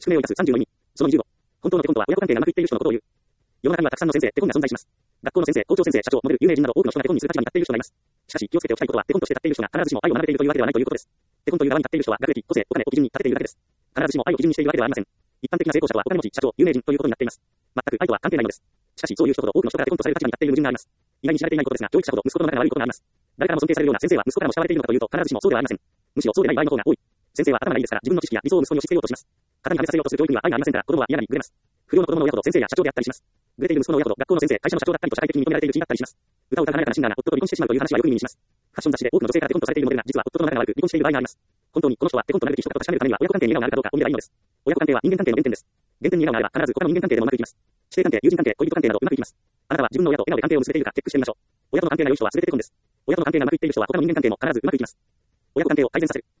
宿命を生かす30の意味。その25。本当のテコンとは親子関係がうまくいっている人のことを言う。世の中にはたくさんの先生、テコンが存在します。学校の先生、校長先生、社長、モデル、有名人など多くの人がテコンにする立場に立っている人がいます。しかし、気をつけておきたいことは、テコンとして立っている人が必ずしも愛を学べているというわけではないということです。テコンという側に立っている人は、学歴、個性、お金を基準に立てているだけです。必ずしも愛を基準にしているわけではありません。一般的な成功者とはお金持ち、社長、有名人ということになっています。全く愛とは関係ないのです。しかし、そういう人ほど多くの人がテコンとされる立場に立っている矛盾があります。意外に知られていないことですが、教育者ほど息子との仲が悪いことがあります。誰からも尊敬されるような先生は息子からも慕われているのかというと、必ずしもそうではありません。むしろそうでない場合の方が多い。先生は頭がいいですから、自分の知識や理想を息子に押し付けようとします。型にはめさせようとする教育には愛がありませんから、子供は嫌なり、ぐれます。不良の子供の親ほど先生や社長であったりします。ぐれている息子の親ほど学校の先生、会社の社長だったりと社会的に認められている地位だったりします。歌を歌う華やかなシンガーが夫と離婚してしまうという話はよく耳にします。ファッション雑誌で多くの女性からテコンとされているモデルが実は夫との仲が悪く離婚している場合があります。本当にこの人はテコンとなるべき人かと確かめるためには親子関係に笑顔があるかどうかを見ればいいのです。親子関係は人間関係の原点です。原点に笑顔があれば必ず他の人間関係でもうまくいきます。師弟関係、友人関係、恋人関係などうまくいきます。あなたは自分の親と笑顔で関係を結べているかチェックしてみましょう。親との関係が良い人は全てテコンです。親との関係がうまくいっている人は他の人間関係も必ずうまくいきます。親子関係を改善させる。